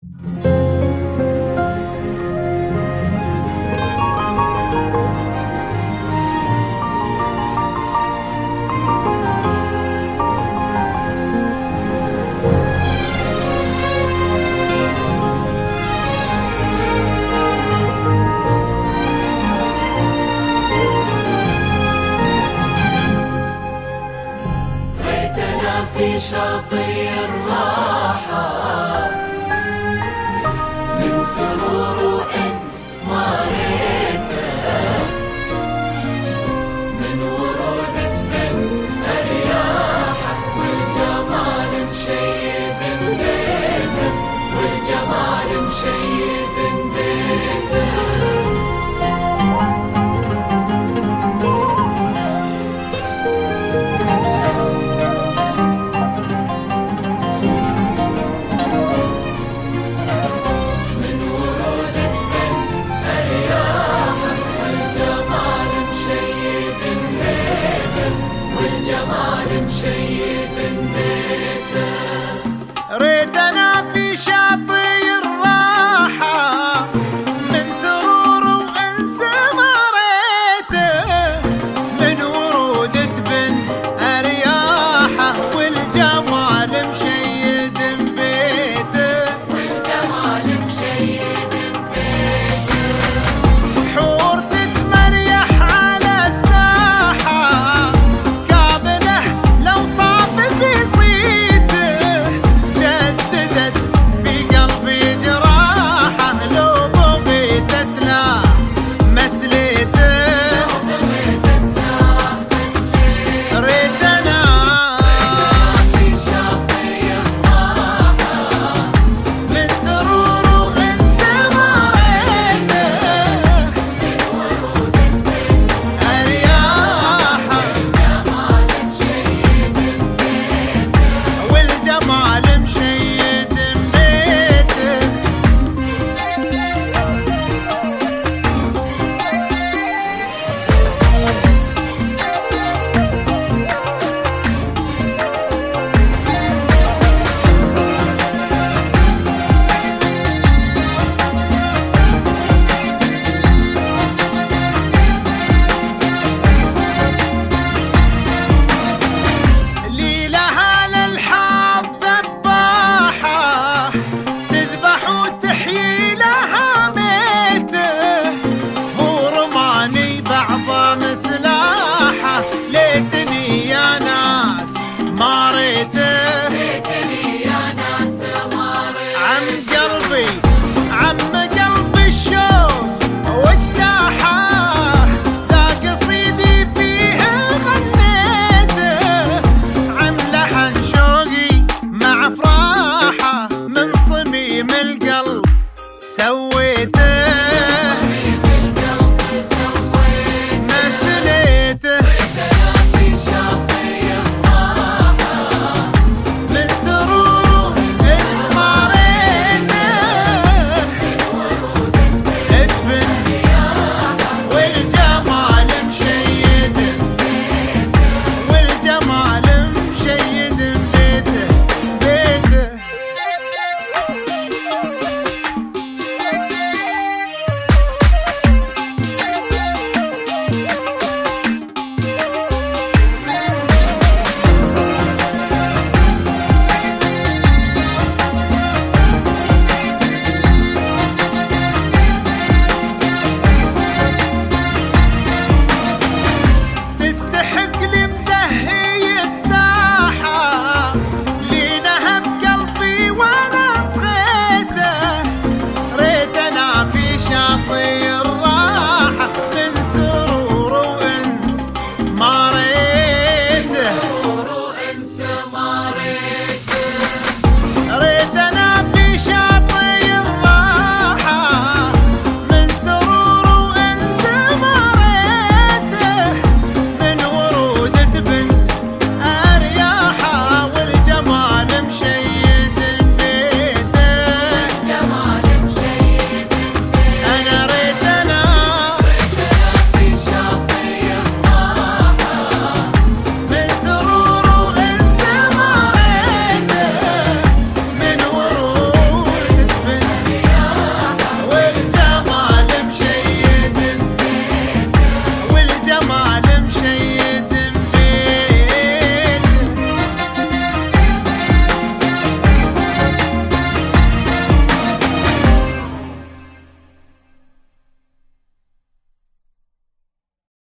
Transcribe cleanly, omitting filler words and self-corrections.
في شاطئ الراحة من سرور وأنس ما ريته، من ورودة من أرياحه والجمال مشيد بيته، والجمال مشيد بيته. ريتنا في شاطئ الراحة من سرور وأنس ما ريته، من ورودة بن أرياحة والجمال مشيد بيته، والجمال مشيد بيته. حور تتمريح على الساحة كابله لو صاف في صيته، جددت في قلبي جراحه لو بغيت اسلع مسليته، ريتنا في شاطئ الراحة من سرور وأنس ما ريته، من ورودة من أرياحه جمال مشيد بيته، والجمال مشيد بيته. ليلها للحظ ذباحة تذبح وتحيي لها ميته، هو رماني بعض مسلاحة ليتني يا ناس ما ريته، ليتني يا ناس ما ريت. عم قلبي